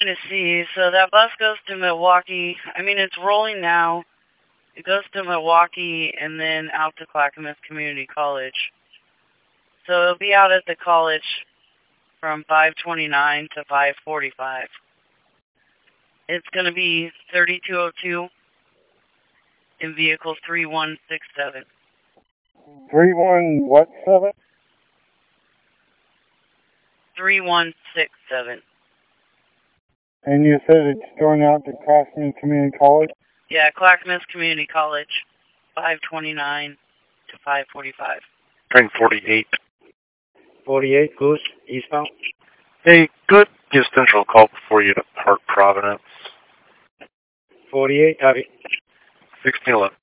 to see. So that bus goes to Milwaukee. I mean, it's rolling now. It goes to Milwaukee and then out to Clackamas Community College. So it'll be out at the college from 5:29 to 5:45. It's going to be 3202 in vehicle 3167. 31 what 7? 3167. And you said it's going out to Clackamas Community College? Yeah, Clackamas Community College, 5:29 to 5:45. Train 48. 48, Goose, eastbound. Hey, good. Give Central a call before you depart Providence. 48, copy. 1611.